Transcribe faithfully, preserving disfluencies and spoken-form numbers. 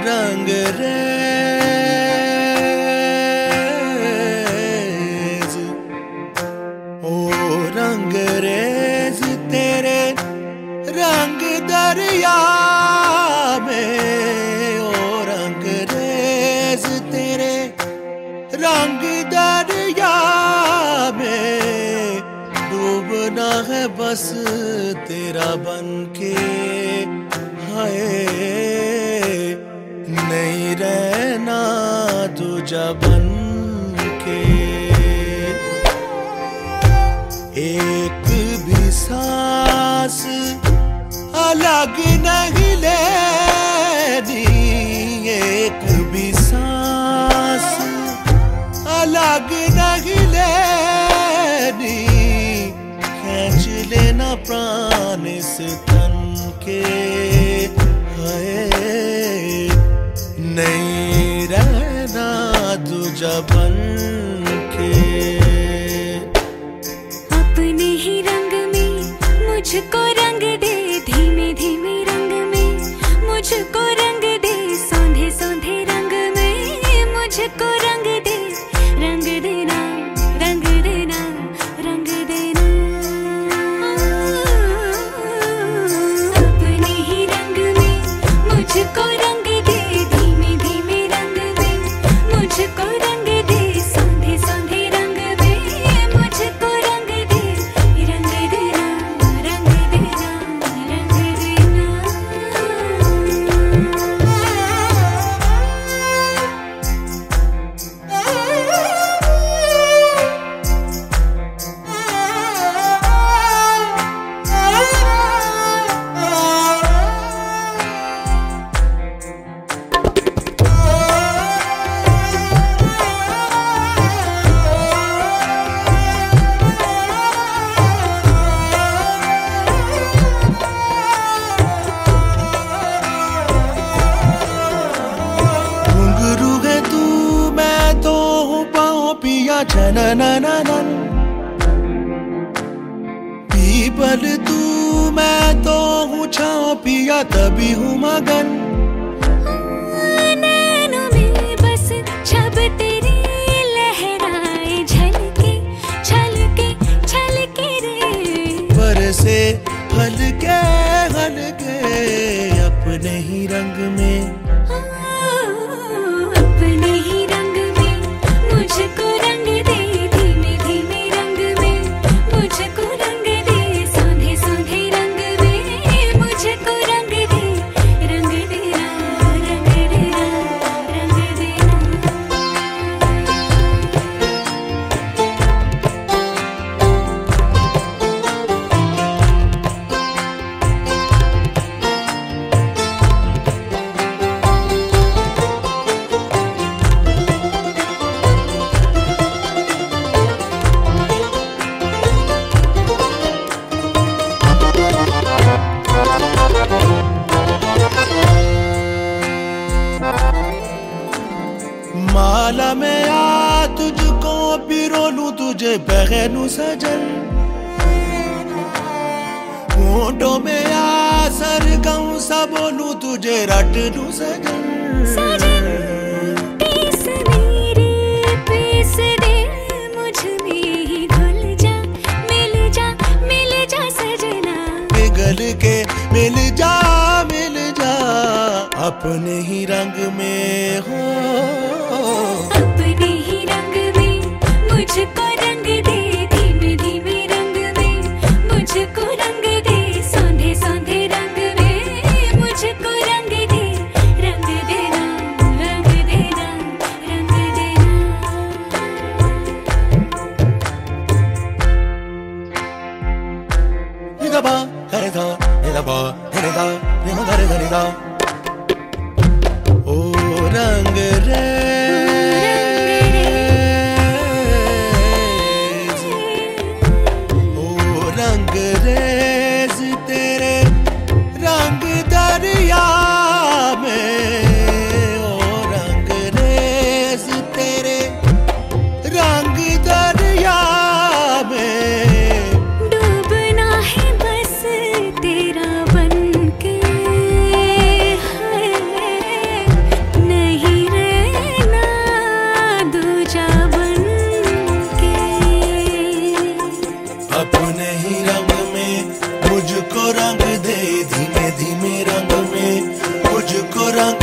रंग रेज, ओ रंग रेज तेरे रंग दरिया में, ओ रंग रेज तेरे रंग दरिया में, डूबना है बस तेरा बनके, हाय नहीं रहना दूजा बनके। एक भी सांस अलग नहीं लेनी, एक भी सांस अलग नहीं लेनी, खींच लेना प्राण इस तन के, हाय नहीं रहना दूजा बनके। अपने ही रंग में मुझको रंग दे, धीमे धीमे रंग में मुझको रंग दे, सौंधे सौंधे रंग में मुझको रंग दे, रंग देना रंग देना रंग देना। अपने ही रंग में मुझको रंग दे, धीमे धीमे रंग में मुझको रंग दे, सौंधे सौंधे रंग में मुझको रंग दे, रंग देना रंग देना रंग देना। घुंघरू है तू मैं तो हूँ पाँव पिया जननननन, पीपल तू मैं तो हूँ छाँव पिया तभी हूँ मगन। नैनों में बस छब तेरी लहराए, झलके छलके छलके रे, बरसे हल्के हल्के अपने ही रंग में, अपने ही रंग में मुझको रंग दे, धीमे धीमे रंग में मुझको रंग दे, सौंधे सौंधे रंग में मुझको रंग दे, रंग देना रंग देना रंग देना। माला में आ तुझको पिरो लूं तुझे बहनू सजन, होठों में आ सरगम सा बोलूं तुझे रट लूं सजन। सजन पीस मेरे पीस दे, मुझ में ही घुल जा, मिल जा मिल जा सजना, पिघल के मिल जा मिल जा अपने ही रंग में हो, अपने ही रंग में मुझको रंग दे, धीमे धीमे रंग में मुझको रंग दे, सौंधे सौंधे रंग में मुझको रंग दे, रंग देना रंग देना रंग देना। निदा बा करे दा निदा बा करे दा निदा करे दा निदा, ओ रंग रे रंग